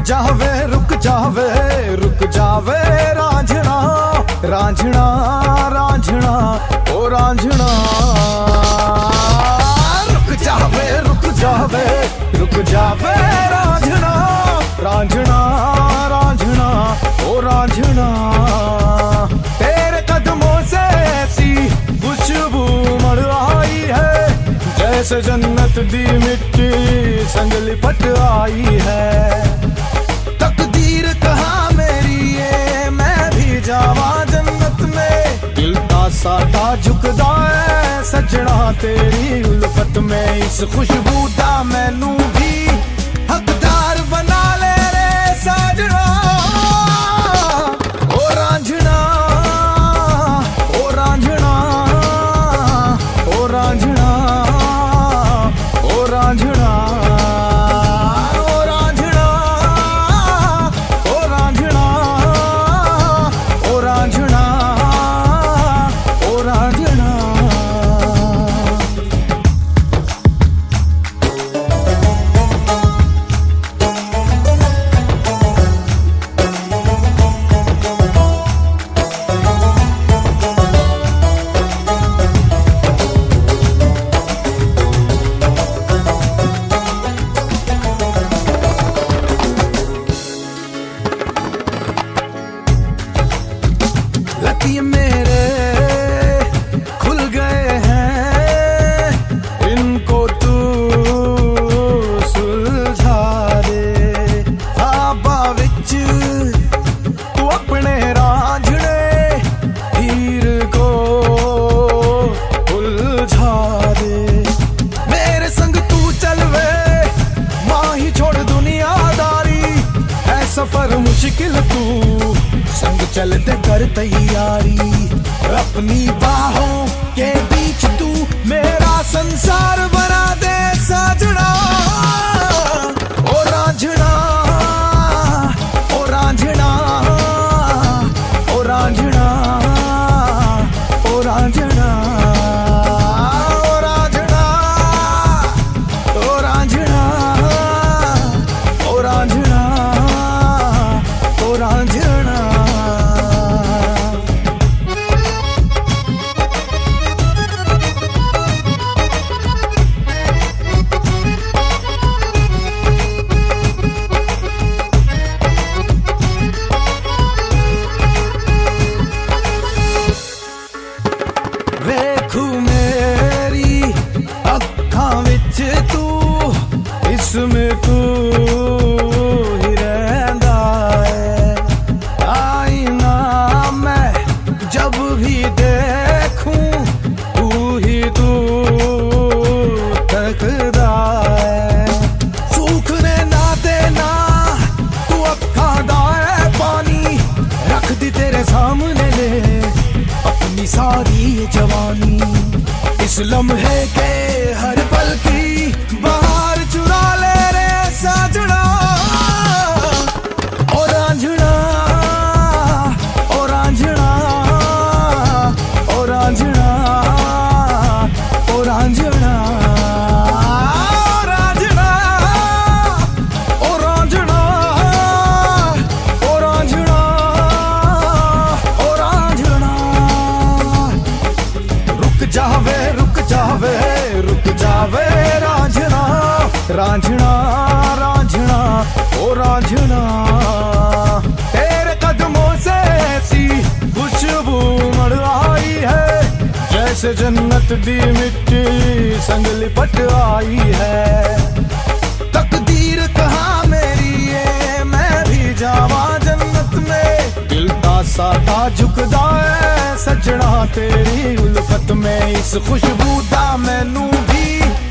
रुक जावे रांझना रांझना रांझना ओ रांझना। रुक जावे रांझना रांझना रांझना ओ रांझना। तेरे कदमों से ऐसी खुशबू मर आई है, जैसे जन्नत दी मिट्टी संग लिपट आई है। तकदीर कहाँ मेरी ये मैं भी जावा जन्नत में, दिल का साटा झुकदा है सजना तेरी उल्फत में। इस खुशबू दा मैनू भी हकदार बना ले रे साजना। ओ रांझना ओ रांझना ओ रांझना ओ रांझना। लकी मेरे खुल गए हैं, इनको तू सुलझा दे। ख्वाबा विच तू अपने रांझने हीर को उलझा दे। मेरे संग तू चल वे माही छोड़ दुनियादारी, है सफर मुश्किल तू संग चलते कर तैयारी। अपनी बाहों के बीच तू मेरा संसार बना दे साजना। ओ रांझना ओ रांझना ओ रांझना ओ रांझना ओ रांझना ओ रांझना ओ रांझना ओ रांझना। वेखू मेरी अखां विच तू, इसमें तू ही रहंदा है। आईना मैं जब भी देखूं तू ही तू तकदा है। सूखने ना देना तू अखां दा है पानी, रख दी तेरे सामने ले अपनी सारी जवानी। इस लम्हे के हर पल की बाहर चुरा ले रे साजना। ओ रांझना ओ रांझना ओ रांझना ओ रांझना ओ रांझना ओ रांझना ओ रांझना ओ रांझना। रुक जावे रांझना रांझना रांझना ओ रांझना। तेरे कदमों से ऐसी खुशबू मर आई है, जैसे जन्नत दी मिट्टी संग लिपट आई है। तकदीर कहाँ मेरी ये मैं भी जावा जन्नत में, दिल का साटा झुकदा है सजना तेरी उल्फत में। इस खुशबू दा मैनू भी